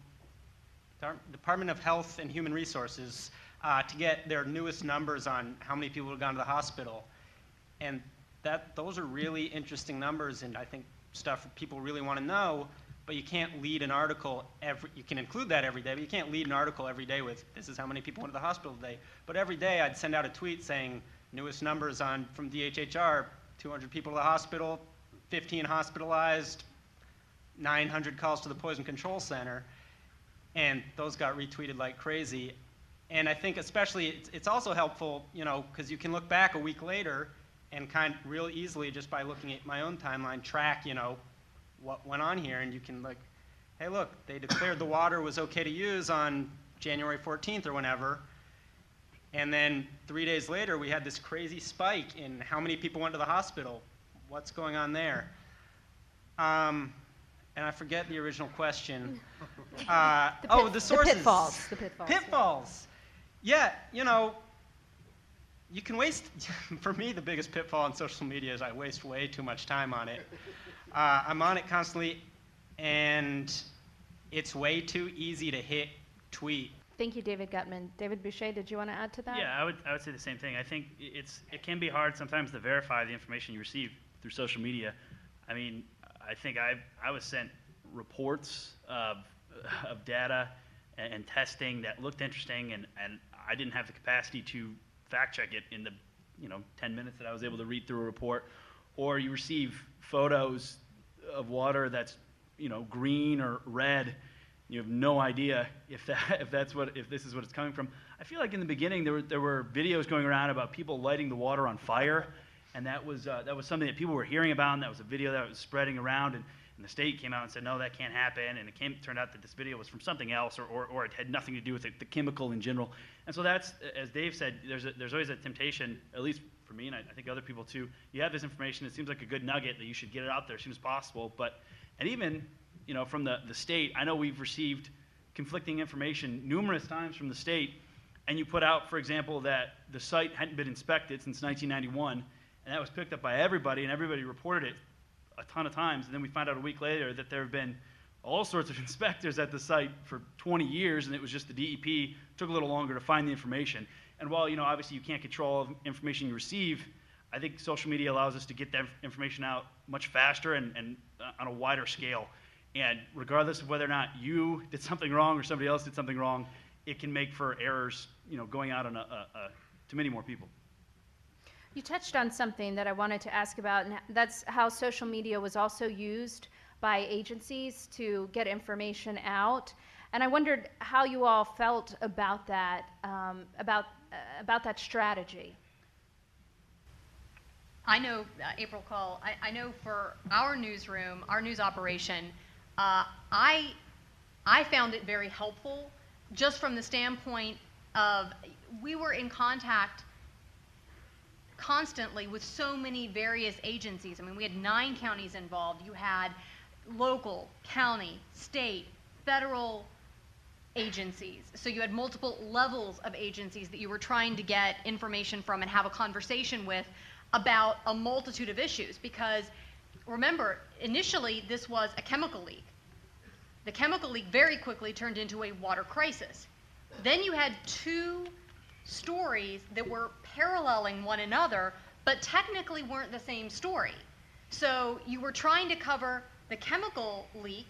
Department of Health and Human Resources uh, to get their newest numbers on how many people have gone to the hospital. And that, those are really interesting numbers, and I think stuff people really want to know, but you can't lead an article every, you can include that every day, but you can't lead an article every day with, this is how many people went to the hospital today. But every day I'd send out a tweet saying, newest numbers on, from D H H R, two hundred people to the hospital, fifteen hospitalized, nine hundred calls to the Poison Control Center, and those got retweeted like crazy. And I think especially, it's, it's also helpful, you know, because you can look back a week later and kind of real easily, just by looking at my own timeline, track, you know, what went on here, and you can like, hey look, they declared the water was okay to use on January fourteenth or whenever, and then three days later we had this crazy spike in how many people went to the hospital. What's going on there? Um, and I forget the original question. Uh, The pit, oh, the sources. The pitfalls. The pitfalls. Pitfalls. Yeah, you know, you can waste, for me, the biggest pitfall on social media is I waste way too much time on it. Uh, I'm on it constantly, and it's way too easy to hit tweet. Thank you, David Gutman. David Boucher, did you want to add to that? Yeah, I would, I would say the same thing. I think it's, it can be hard sometimes to verify the information you receive through social media. I mean, I think I I was sent reports of, of data and, and testing that looked interesting, and, and I didn't have the capacity to fact check it in the, you know, ten minutes that I was able to read through a report. Or you receive photos of water that's, you know, green or red. You have no idea if that if that's what if this is what it's coming from. I feel like in the beginning there were there were videos going around about people lighting the water on fire, and that was uh, that was something that people were hearing about, and that was a video that was spreading around, and, and the state came out and said no, that can't happen, and it came turned out that this video was from something else, or or, or it had nothing to do with it, the chemical in general. And so that's, as Dave said, there's a, there's always a temptation, at least for me, and I, I think other people too, you have this information, it seems like a good nugget that you should get it out there as soon as possible. But, and even, you know, from the, the state, I know we've received conflicting information numerous times from the state, and you put out, for example, that the site hadn't been inspected since nineteen ninety-one, and that was picked up by everybody, and everybody reported it a ton of times, and then we find out a week later that there have been all sorts of inspectors at the site for twenty years, and it was just the D E P. Took a little longer to find the information. And while, you know, obviously you can't control all the information you receive, I think social media allows us to get that information out much faster and, and uh, on a wider scale. And regardless of whether or not you did something wrong or somebody else did something wrong, it can make for errors, you know, going out on a, a, a, to many more people. You touched on something that I wanted to ask about, and that's how social media was also used by agencies to get information out. And I wondered how you all felt about that, um, about, uh, about that strategy. I know, uh, April Call, I, I know for our newsroom, our news operation, uh, I, I found it very helpful just from the standpoint of we were in contact constantly with so many various agencies. I mean, we had nine counties involved. You had local, county, state, federal agencies. So you had multiple levels of agencies that you were trying to get information from and have a conversation with about a multitude of issues. Because remember, initially this was a chemical leak. The chemical leak very quickly turned into a water crisis. Then you had two stories that were paralleling one another, but technically weren't the same story. So you were trying to cover the chemical leak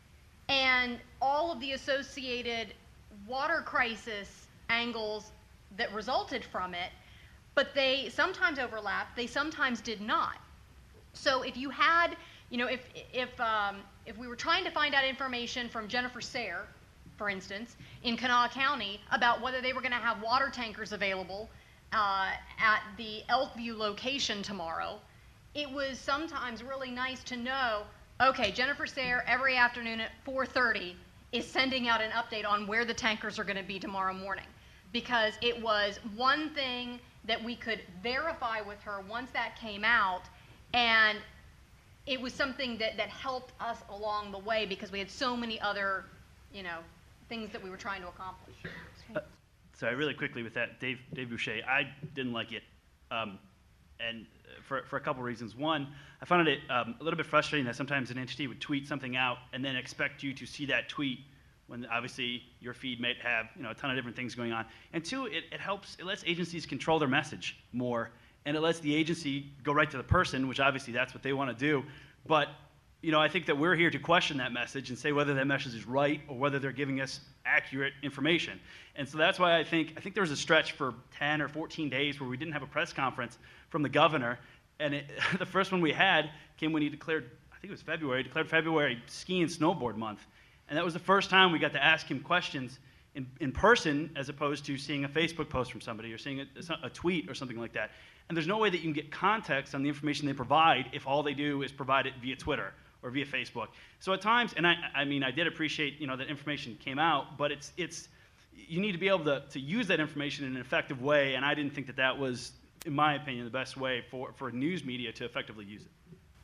and all of the associated water crisis angles that resulted from it, but they sometimes overlapped, they sometimes did not. So if you had, you know, if, if, um, if we were trying to find out information from Jennifer Sayre, for instance, in Kanawha County about whether they were going to have water tankers available uh, at the Elkview location tomorrow, it was sometimes really nice to know, okay, Jennifer Sayre every afternoon at four thirty is sending out an update on where the tankers are going to be tomorrow morning, because it was one thing that we could verify with her once that came out, and it was something that, that helped us along the way because we had so many other, you know, things that we were trying to accomplish. Uh, sorry, really quickly with that, Dave, Dave Boucher, I didn't like it, um, and for, for a couple reasons. One, I found it um, a little bit frustrating that sometimes an entity would tweet something out and then expect you to see that tweet when obviously your feed might have, you know, a ton of different things going on. And two, it, it helps, it lets agencies control their message more, and it lets the agency go right to the person, which obviously that's what they want to do. But you know, I think that we're here to question that message and say whether that message is right or whether they're giving us accurate information. And so that's why I think I think there was a stretch for ten or fourteen days where we didn't have a press conference from the governor. And it, the first one we had came when he declared, I think it was February, declared February ski and snowboard month. And that was the first time we got to ask him questions in, in person as opposed to seeing a Facebook post from somebody or seeing a, a tweet or something like that. And there's no way that you can get context on the information they provide if all they do is provide it via Twitter or via Facebook. So at times, and I, I mean, I did appreciate, you know, that information came out, but it's, it's, you need to be able to, to use that information in an effective way, and I didn't think that that was, in my opinion, the best way for, for news media to effectively use it.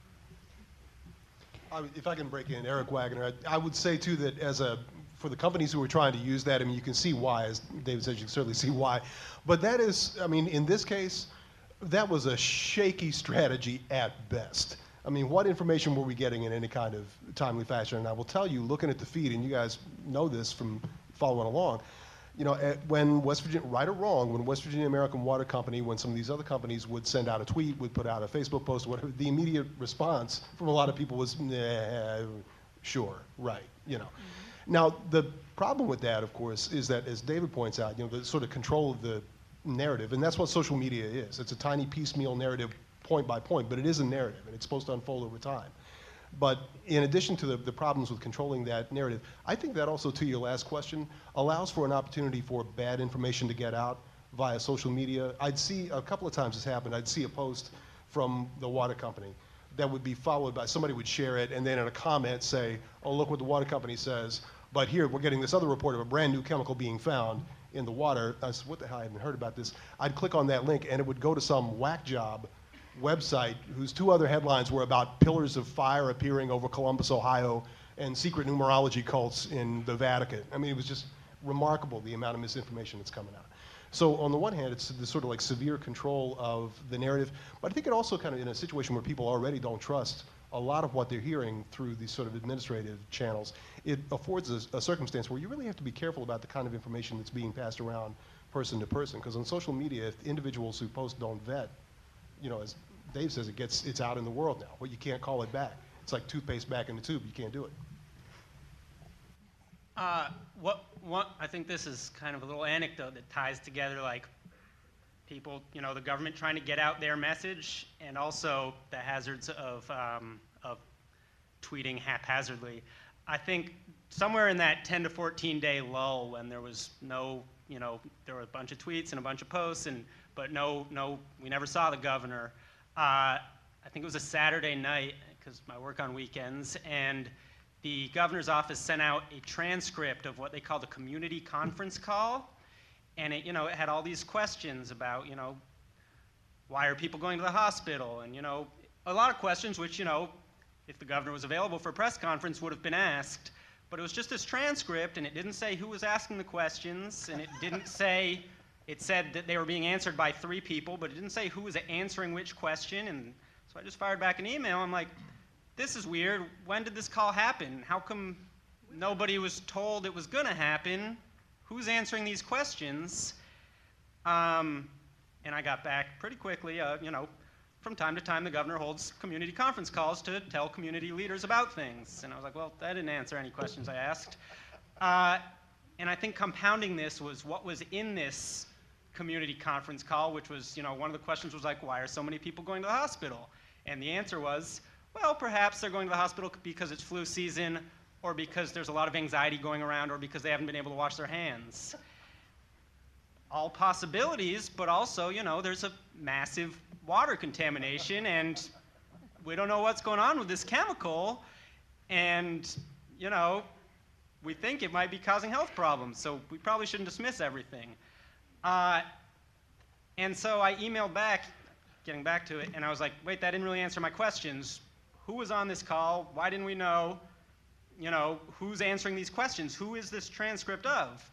I, if I can break in, Eric Wagner, I, I would say too that as a, for the companies who are trying to use that, I mean, you can see why, as David said, you can certainly see why, but that is, I mean, in this case, that was a shaky strategy at best. I mean, what information were we getting in any kind of timely fashion? And I will tell you, looking at the feed, and you guys know this from following along, you know, when West Virginia, right or wrong, when West Virginia American Water Company, when some of these other companies would send out a tweet, would put out a Facebook post, whatever, the immediate response from a lot of people was, nah, sure, right, you know. Mm-hmm. Now, the problem with that, of course, is that, as David points out, you know, the sort of control of the narrative, and that's what social media is. It's a tiny piecemeal narrative point by point, but it is a narrative, and it's supposed to unfold over time. But in addition to the, the problems with controlling that narrative, I think that also, to your last question, allows for an opportunity for bad information to get out via social media. I'd see, a couple of times this happened, I'd see a post from the water company that would be followed by, somebody would share it, and then in a comment say, oh, look what the water company says, but here we're getting this other report of a brand new chemical being found in the water. I said, what the hell, I hadn't heard about this. I'd click on that link and it would go to some whack job website whose two other headlines were about pillars of fire appearing over Columbus, Ohio, and secret numerology cults in the Vatican. I mean, it was just remarkable the amount of misinformation that's coming out. So on the one hand, it's this sort of like severe control of the narrative, but I think it also kind of, in a situation where people already don't trust a lot of what they're hearing through these sort of administrative channels, it affords a, a circumstance where you really have to be careful about the kind of information that's being passed around person to person. Because on social media, if individuals who post don't vet, you know, as Dave says, it gets, it's out in the world now, but you can't call it back. It's like toothpaste back in the tube, you can't do it. Uh, what, what, I think this is kind of a little anecdote that ties together like people, you know, the government trying to get out their message and also the hazards of, um, of tweeting haphazardly. I think somewhere in that ten to fourteen day lull when there was no, you know, there were a bunch of tweets and a bunch of posts, and but no, no, we never saw the governor. Uh, I think it was a Saturday night, because I work on weekends, and the governor's office sent out a transcript of what they called a community conference call. And it, you know, it had all these questions about, you know, why are people going to the hospital? And, you know, a lot of questions which, you know, if the governor was available for a press conference would have been asked. But it was just this transcript, and it didn't say who was asking the questions, and it didn't say, it said that they were being answered by three people, but it didn't say who was answering which question. And so I just fired back an email. I'm like, this is weird. When did this call happen? How come nobody was told it was going to happen? Who's answering these questions? Um, and I got back pretty quickly. Uh, you know, from time to time, the governor holds community conference calls to tell community leaders about things. And I was like, well, that didn't answer any questions I asked. Uh, and I think compounding this was what was in this community conference call, which was, you know, one of the questions was like, why are so many people going to the hospital? And the answer was, well, perhaps they're going to the hospital because it's flu season, or because there's a lot of anxiety going around, or because they haven't been able to wash their hands. All possibilities, but also, you know, there's a massive water contamination, and we don't know what's going on with this chemical, and, you know, we think it might be causing health problems, so we probably shouldn't dismiss everything. Uh, and so I emailed back, getting back to it, and I was like, wait, that didn't really answer my questions. Who was on this call? Why didn't we know? You know, who's answering these questions? Who is this transcript of?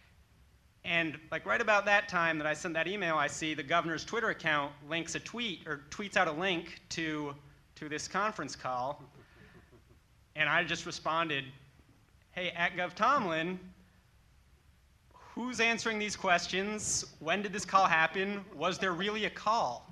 And like right about that time that I sent that email, I see the governor's Twitter account links a tweet, or tweets out a link to, to this conference call. And I just responded, hey, at Gov Tomlin, who's answering these questions? When did this call happen? Was there really a call?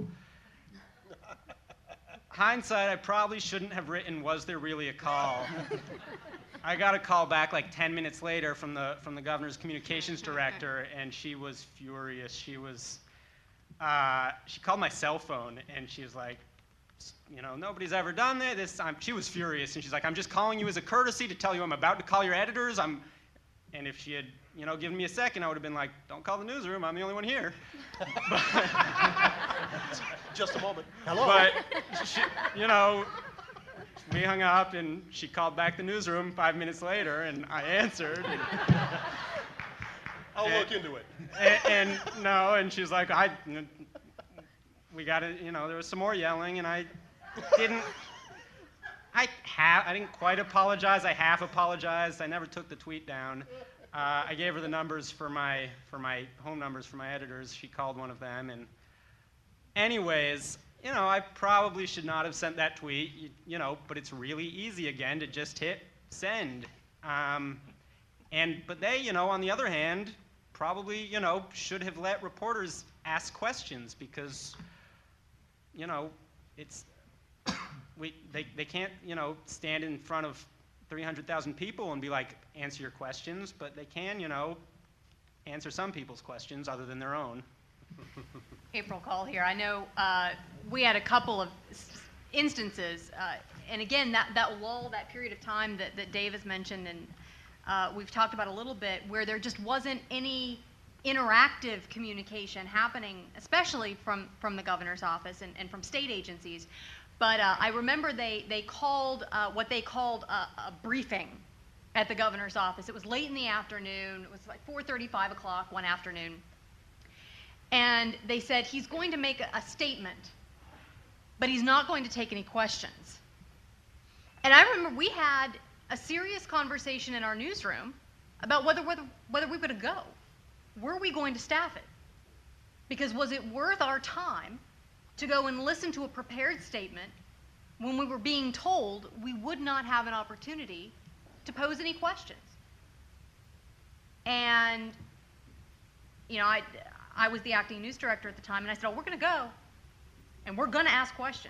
Hindsight, I probably shouldn't have written, was there really a call? I got a call back like ten minutes later from the, from the governor's communications director, and she was furious. She was, uh, she called my cell phone, and she was like, you know, nobody's ever done this. this I'm, she was furious, and she's like, I'm just calling you as a courtesy to tell you I'm about to call your editors. I'm, and if she had, you know, given me a second, I would have been like, don't call the newsroom, I'm the only one here. But, just a moment. Hello. But, she, you know, we hung up, and she called back the newsroom five minutes later, and I answered. And, I'll and, look into it. And, and no, and she was like, I, we got to, you know, there was some more yelling, and I didn't, I half, I didn't quite apologize. I half apologized. I never took the tweet down. Uh, I gave her the numbers for my, for my home numbers for my editors. She called one of them, and anyways, you know, I probably should not have sent that tweet, you, you know, but it's really easy again to just hit send. Um, and, but they, you know, on the other hand, probably, you know, should have let reporters ask questions, because, you know, it's, we, they, they can't, you know, stand in front of three hundred thousand people and be like, answer your questions, but they can, you know, answer some people's questions other than their own. April Call here. I know uh, we had a couple of instances, uh, and again, that, that lull, that period of time that, that Dave has mentioned, and uh, we've talked about a little bit, where there just wasn't any interactive communication happening, especially from, from the governor's office and, and from state agencies. But uh, I remember they, they called uh, what they called a, a briefing at the governor's office. It was late in the afternoon. It was like four thirty, five o'clock one afternoon. And they said he's going to make a, a statement, but he's not going to take any questions. And I remember we had a serious conversation in our newsroom about whether, whether, whether we were going to go. Were we going to staff it? Because was it worth our time to go and listen to a prepared statement when we were being told we would not have an opportunity to pose any questions? And, you know, I, I was the acting news director at the time, and I said, oh, we're going to go, and we're going to ask questions.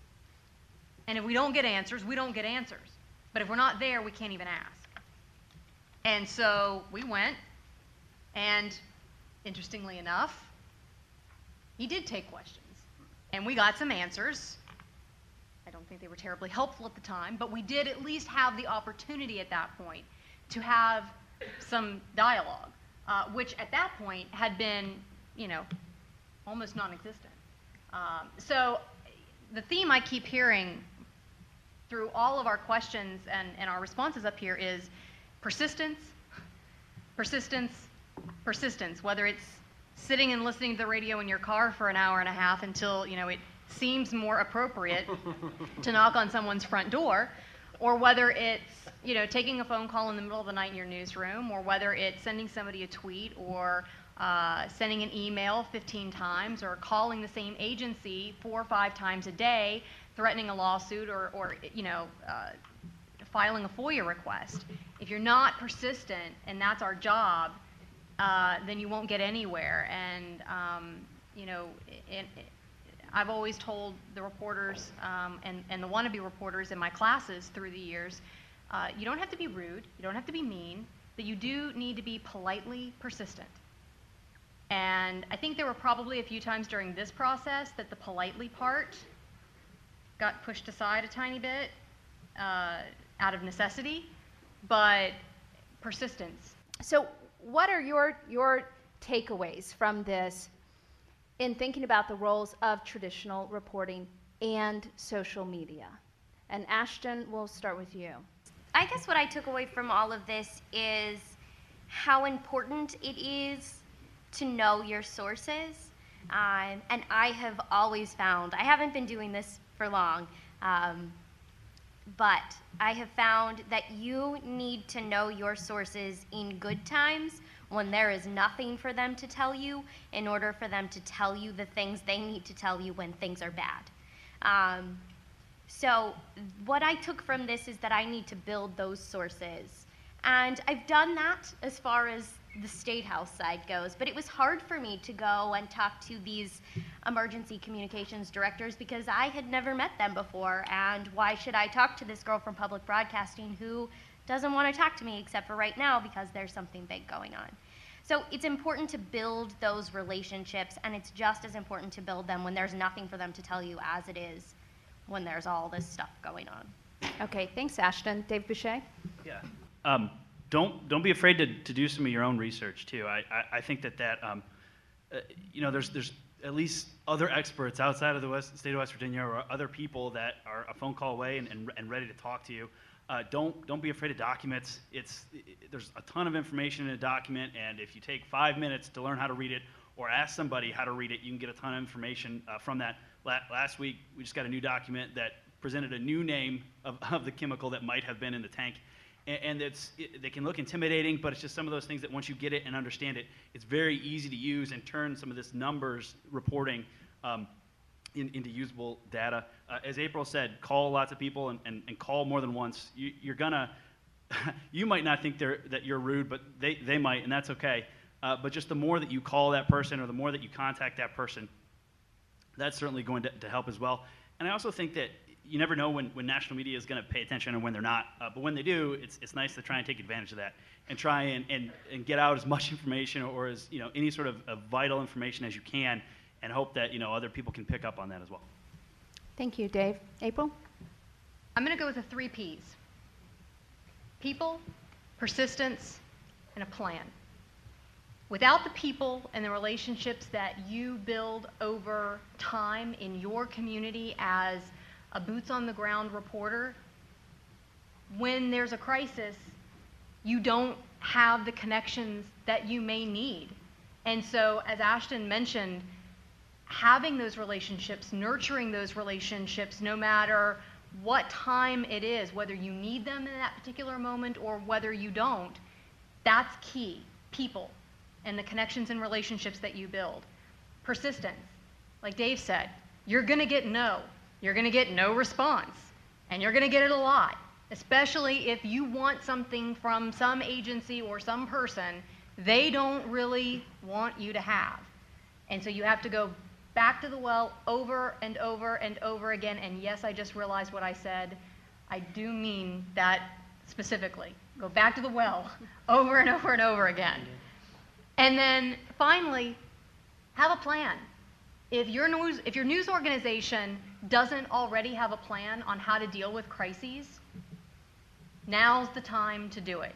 And if we don't get answers, we don't get answers. But if we're not there, we can't even ask. And so we went, and interestingly enough, he did take questions. And we got some answers. I don't think they were terribly helpful at the time, but we did at least have the opportunity at that point to have some dialogue, uh, which at that point had been, you know, almost non-existent. Um, so the theme I keep hearing through all of our questions and, and our responses up here is persistence, persistence, persistence, whether it's sitting and listening to the radio in your car for an hour and a half until, you know, it seems more appropriate to knock on someone's front door, or whether it's, you know, taking a phone call in the middle of the night in your newsroom, or whether it's sending somebody a tweet, or uh, sending an email fifteen times, or calling the same agency four or five times a day, threatening a lawsuit, or, or you know, uh, filing a FOIA request. If you're not persistent, and that's our job, uh, then you won't get anywhere. And, um, you know, it, it, I've always told the reporters um, and, and the wannabe reporters in my classes through the years, uh, you don't have to be rude, you don't have to be mean, but you do need to be politely persistent. And I think there were probably a few times during this process that the politely part got pushed aside a tiny bit uh, out of necessity, but persistence. So what are your, your takeaways from this in thinking about the roles of traditional reporting and social media? And Ashton, we'll start with you. I guess what I took away from all of this is how important it is to know your sources. Um, and I have always found, I haven't been doing this for long, um, but I have found that you need to know your sources in good times when there is nothing for them to tell you, in order for them to tell you the things they need to tell you when things are bad. Um, so what I took from this is that I need to build those sources. And I've done that as far as the State House side goes, but it was hard for me to go and talk to these emergency communications directors because I had never met them before, and why should I talk to this girl from public broadcasting who doesn't want to talk to me except for right now because there's something big going on. So it's important to build those relationships, and it's just as important to build them when there's nothing for them to tell you as it is when there's all this stuff going on. Okay, thanks, Ashton. Dave Boucher? Yeah. Um, don't don't be afraid to, to do some of your own research too. I I, I think that that um, uh, you know there's there's at least other experts outside of the West, state of West Virginia, or other people that are a phone call away and, and, and ready to talk to you. Uh, don't don't be afraid of documents. It's it, there's a ton of information in a document, and if you take five minutes to learn how to read it, or ask somebody how to read it, you can get a ton of information uh, from that. La last week we just got a new document that presented a new name of, of the chemical that might have been in the tank. And it's, it, they can look intimidating, but it's just some of those things that once you get it and understand it, it's very easy to use and turn some of this numbers reporting um, in, into usable data. Uh, as April said, call lots of people and, and, and call more than once. You, you're gonna, you might not think they're, that you're rude, but they, they might, and that's okay. Uh, but just the more that you call that person or the more that you contact that person, that's certainly going to, to help as well. And I also think that you never know when, when national media is going to pay attention and when they're not. Uh, but when they do, it's, it's nice to try and take advantage of that and try and, and, and get out as much information or as, you know, any sort of, of vital information as you can, and hope that, you know, other people can pick up on that as well. Thank you, Dave. April? I'm going to go with the three P's. People, persistence, and a plan. Without the people and the relationships that you build over time in your community as a boots-on-the-ground reporter, when there's a crisis, you don't have the connections that you may need. And so, as Ashton mentioned, having those relationships, nurturing those relationships, no matter what time it is, whether you need them in that particular moment or whether you don't, that's key. People and the connections and relationships that you build. Persistence. Like Dave said, you're going to get no. You're going to get no response. And you're going to get it a lot, especially if you want something from some agency or some person they don't really want you to have. And so you have to go back to the well over and over and over again. And yes, I just realized what I said. I do mean that specifically. Go back to the well over and over and over again. And then finally, have a plan. If your news, if your news organization doesn't already have a plan on how to deal with crises, now's the time to do it.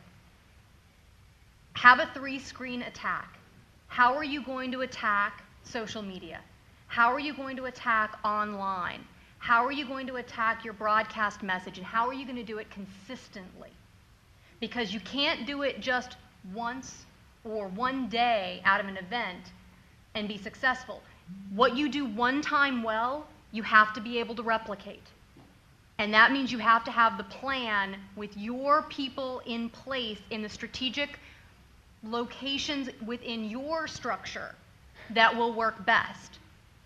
Have a three-screen attack. How are you going to attack social media? How are you going to attack online? How are you going to attack your broadcast message? And how are you going to do it consistently? Because you can't do it just once or one day out of an event and be successful. What you do one time well, you have to be able to replicate. And that means you have to have the plan with your people in place in the strategic locations within your structure that will work best.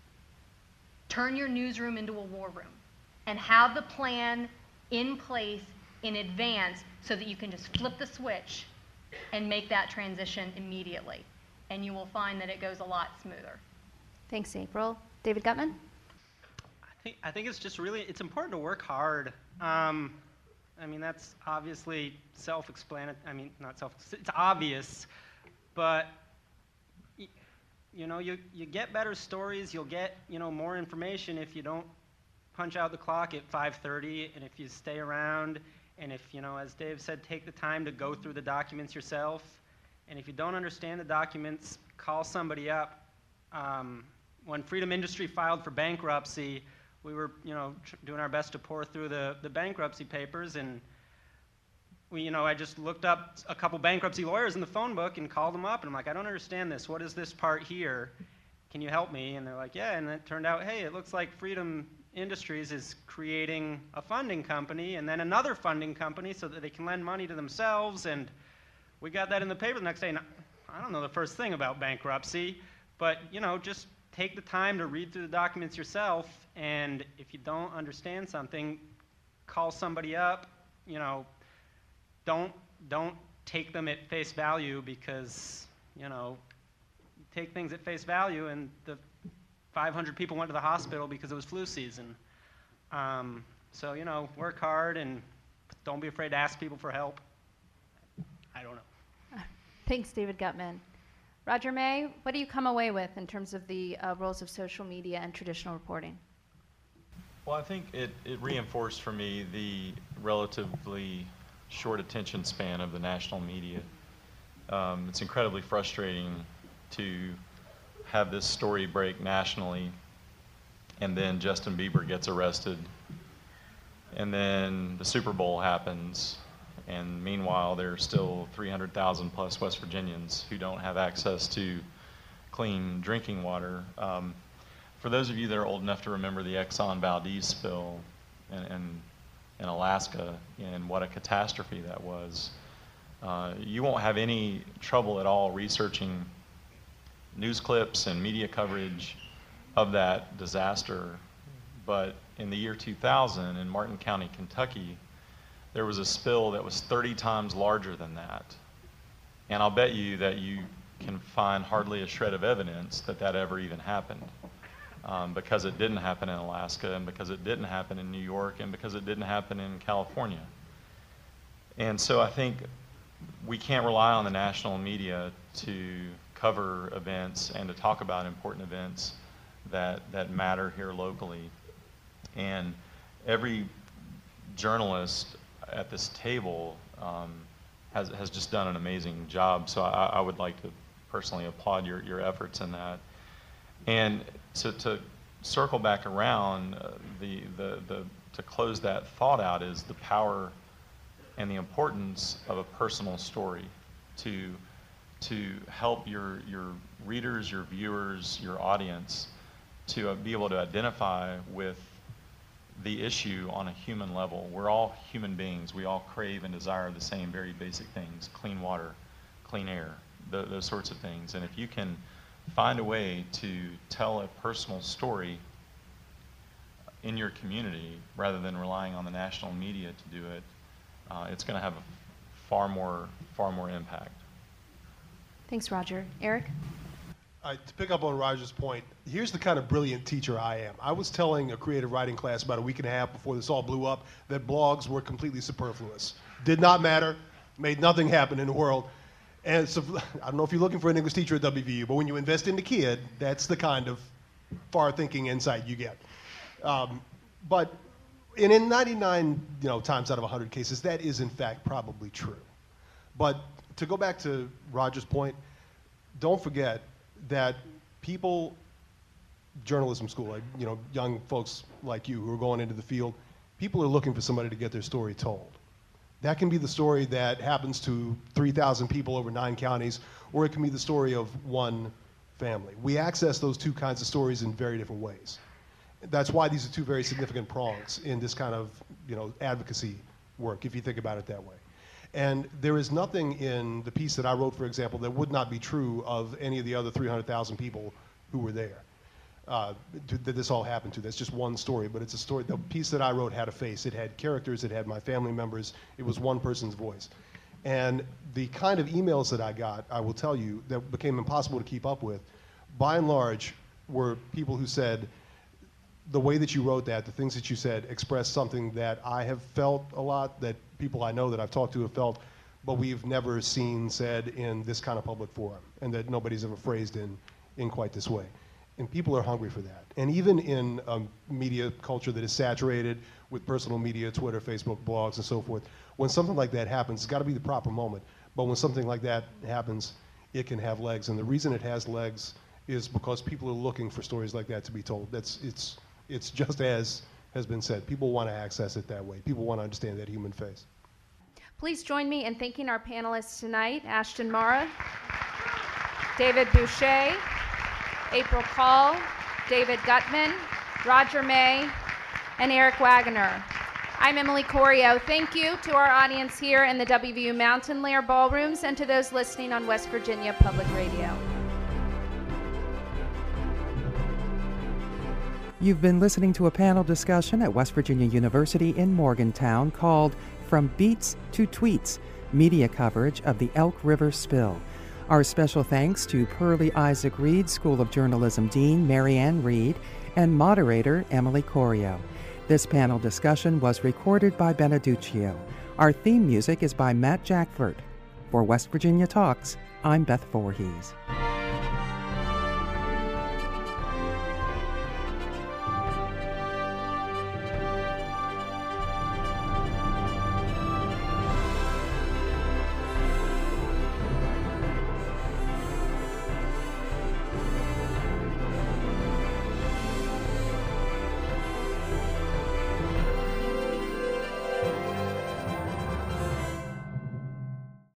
Turn your newsroom into a war room and have the plan in place in advance so that you can just flip the switch and make that transition immediately. And you will find that it goes a lot smoother. Thanks, April. David Gutman? I think, I think it's just really, it's important to work hard. Um, I mean, that's obviously self-explanatory. I mean, not self, it's obvious, but y- you know, you, you get better stories, you'll get, you know, more information if you don't punch out the clock at five thirty, and if you stay around, and if, you know, as Dave said, take the time to go through the documents yourself, and if you don't understand the documents, call somebody up. Um, when Freedom Industry filed for bankruptcy, we were, you know, tr- doing our best to pour through the, the bankruptcy papers, and we, you know, I just looked up a couple bankruptcy lawyers in the phone book and called them up, and I'm like, I don't understand this. What is this part here? Can you help me? And they're like, yeah. And it turned out, hey, it looks like Freedom Industries is creating a funding company and then another funding company so that they can lend money to themselves. And we got that in the paper the next day. And I don't know the first thing about bankruptcy, but, you know, just take the time to read through the documents yourself. And if you don't understand something, call somebody up. You know, don't don't take them at face value, because, you know, take things at face value, and the five hundred people went to the hospital because it was flu season. Um, so, you know, work hard and don't be afraid to ask people for help. I don't know. Thanks, David Gutman. Roger May, what do you come away with in terms of the uh, roles of social media and traditional reporting? Well, I think it, it reinforced for me the relatively short attention span of the national media. Um, it's incredibly frustrating to have this story break nationally, and then Justin Bieber gets arrested, and then the Super Bowl happens, and meanwhile there are still three hundred thousand plus West Virginians who don't have access to clean drinking water. Um, for those of you that are old enough to remember the Exxon Valdez spill in, in, in Alaska, and what a catastrophe that was, uh, you won't have any trouble at all researching news clips and media coverage of that disaster. But in the year two thousand in Martin County, Kentucky, there was a spill that was thirty times larger than that. And I'll bet you that you can find hardly a shred of evidence that that ever even happened, um, because it didn't happen in Alaska, and because it didn't happen in New York, and because it didn't happen in California. And so I think we can't rely on the national media to cover events and to talk about important events that, that matter here locally. And every journalist at this table um, has, has just done an amazing job. So I, I would like to personally applaud your, your efforts in that. And to, to circle back around, uh, the, the, the, to close that thought out is the power and the importance of a personal story to, to help your, your readers, your viewers, your audience to uh, be able to identify with the issue on a human level. We're all human beings. We all crave and desire the same very basic things: clean water, clean air, th those sorts of things. And if you can find a way to tell a personal story in your community rather than relying on the national media to do it, uh, it's going to have a far more, far more impact. Thanks, Roger. Eric? Uh, to pick up on Roger's point, here's the kind of brilliant teacher I am. I was telling a creative writing class about a week and a half before this all blew up that blogs were completely superfluous. Did not matter, made nothing happen in the world. And so, I don't know if you're looking for an English teacher at W V U, but when you invest in the kid, that's the kind of far-thinking insight you get. Um, but and in ninety-nine you know, times out of one hundred cases, that is in fact probably true. But to go back to Roger's point, don't forget that people, journalism school, like, you know, young folks like you who are going into the field, people are looking for somebody to get their story told. That can be the story that happens to three thousand people over nine counties, or it can be the story of one family. We access those two kinds of stories in very different ways. That's why these are two very significant prongs in this kind of, you know, advocacy work, if you think about it that way. And there is nothing in the piece that I wrote, for example, that would not be true of any of the other three hundred thousand people who were there, uh, to, that this all happened to. That's just one story, but it's a story. The piece that I wrote had a face. It had characters. It had my family members. It was one person's voice. And the kind of emails that I got, I will tell you, that became impossible to keep up with, by and large, were people who said, the way that you wrote that, the things that you said, expressed something that I have felt a lot, that people I know that I've talked to have felt, but we've never seen said in this kind of public forum, and that nobody's ever phrased in, in quite this way. And people are hungry for that. And even in a media culture that is saturated with personal media, Twitter, Facebook, blogs, and so forth, when something like that happens, it's got to be the proper moment. But when something like that happens, it can have legs. And the reason it has legs is because people are looking for stories like that to be told. That's, it's, it's just as has been said. People want to access it that way. People want to understand that human face. Please join me in thanking our panelists tonight: Ashton Mara, David Boucher, April Call, David Gutman, Roger May, and Eric Wagner. I'm Emily Corio. Thank you to our audience here in the W V U Mountain Lair ballrooms and to those listening on West Virginia Public Radio. You've been listening to a panel discussion at West Virginia University in Morgantown called From Beats to Tweets, Media Coverage of the Elk River Spill. Our special thanks to Pearlie Isaac Reed School of Journalism Dean Marianne Reed and moderator Emily Corio. This panel discussion was recorded by Beneduccio. Our theme music is by Matt Jackford. For West Virginia Talks, I'm Beth Voorhees.